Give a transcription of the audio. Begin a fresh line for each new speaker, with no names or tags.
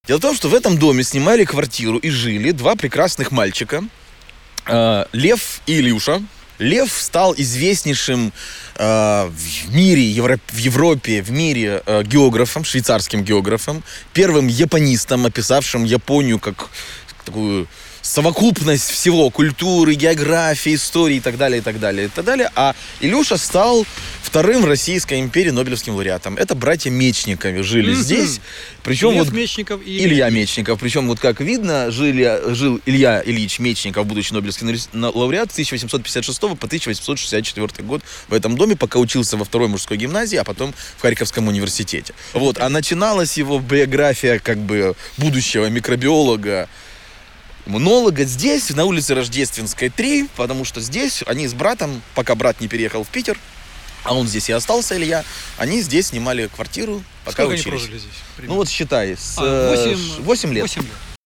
Дело в том, что в этом доме снимали квартиру и жили два прекрасных мальчика, Лев и Илюша. Лев стал известнейшим в мире, в Европе, в мире географом, швейцарским географом, первым японистом, описавшим Японию как такую совокупность всего: культуры, географии, истории и так далее, и так далее, и так далее. А Илюша стал вторым в Российской империи Нобелевским лауреатом. Это братья Мечниковы жили здесь. Причем
Лев Мечников и
Илья Мечников. Причем, вот как видно, жил Илья Ильич Мечников, будущий Нобелевский лауреат, с 1856 по 1864 год в этом доме, пока учился во второй мужской гимназии, а потом в Харьковском университете. Вот. А начиналась его биография как бы будущего микробиолога, иммунолога здесь, на улице Рождественской, 3, потому что здесь они с братом, пока брат не переехал в Питер, а он здесь и остался, Илья, они здесь снимали квартиру, пока
Сколько
учились.
они прожили здесь?
Ну вот считай, 8 лет.
8 лет.